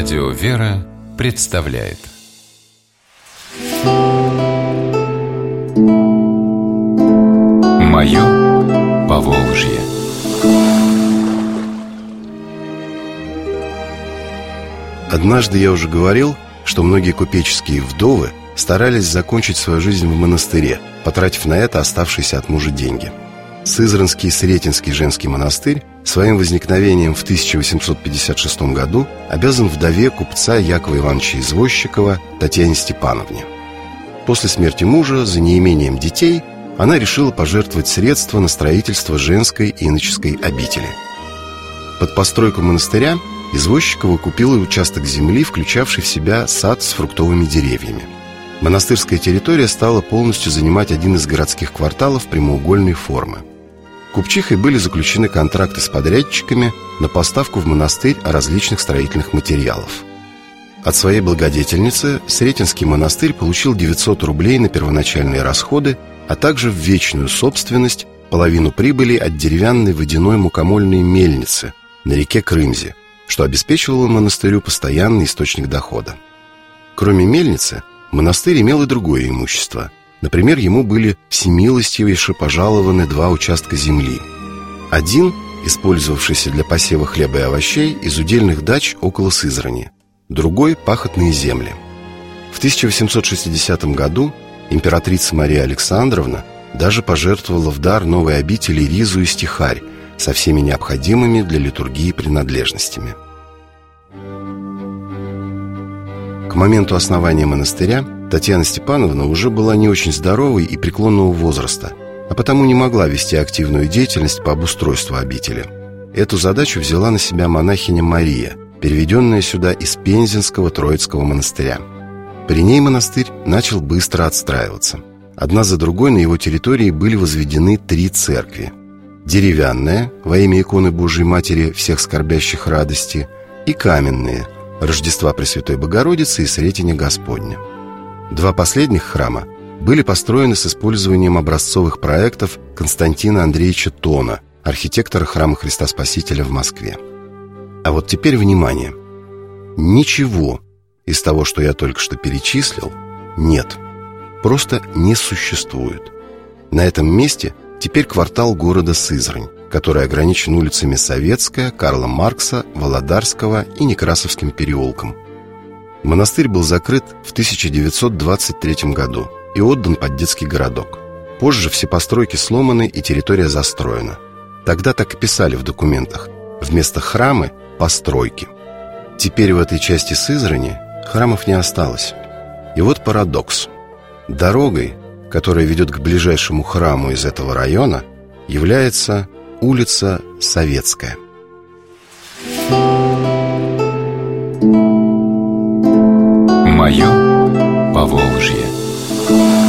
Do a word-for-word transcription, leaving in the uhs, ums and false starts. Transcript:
Радио «Вера» представляет «Мое Поволжье». Однажды я уже говорил, что многие купеческие вдовы старались закончить свою жизнь в монастыре, потратив на это оставшиеся от мужа деньги. Сызранский Сретенский женский монастырь своим возникновением в тысяча восемьсот пятьдесят шестом году обязан вдове купца Якова Ивановича Извозчикова Татьяне Степановне. После смерти мужа, за неимением детей, она решила пожертвовать средства на строительство женской и иноческой обители. Под постройку монастыря Извозчикова купила участок земли, включавший в себя сад с фруктовыми деревьями. Монастырская территория стала полностью занимать один из городских кварталов прямоугольной формы. Купчихой были заключены контракты с подрядчиками на поставку в монастырь различных строительных материалов. От своей благодетельницы Сретенский монастырь получил девятьсот рублей на первоначальные расходы, а также в вечную собственность половину прибыли от деревянной водяной мукомольной мельницы на реке Крымзе, что обеспечивало монастырю постоянный источник дохода. Кроме мельницы, монастырь имел и другое имущество. Например, ему были всемилостивейше пожалованы два участка земли. Один, использовавшийся для посева хлеба и овощей, из удельных дач около Сызрани, другой – пахотные земли. В тысяча восемьсот шестидесятом году императрица Мария Александровна даже пожертвовала в дар новой обители ризу и стихарь со всеми необходимыми для литургии принадлежностями. К моменту основания монастыря Татьяна Степановна уже была не очень здоровой и преклонного возраста, а потому не могла вести активную деятельность по обустройству обители. Эту задачу взяла на себя монахиня Мария, переведенная сюда из Пензенского Троицкого монастыря. При ней монастырь начал быстро отстраиваться. Одна за другой на его территории были возведены три церкви. Деревянная, во имя иконы Божией Матери всех скорбящих радости, и каменные, Рождества Пресвятой Богородицы и Сретения Господня. Два последних храма были построены с использованием образцовых проектов Константина Андреевича Тона, архитектора храма Христа Спасителя в Москве. А вот теперь внимание! Ничего из того, что я только что перечислил, нет. Просто не существует. На этом месте теперь квартал города Сызрань, который ограничен улицами Советская, Карла Маркса, Володарского и Некрасовским переулком. Монастырь был закрыт в тысяча девятьсот двадцать третьем году и отдан под детский городок. Позже все постройки сломаны и территория застроена. Тогда так и писали в документах: вместо храмы – постройки. Теперь в этой части Сызрани храмов не осталось. И вот парадокс. Дорогой, которая ведет к ближайшему храму из этого района, является улица Советская. «Мое Поволжье».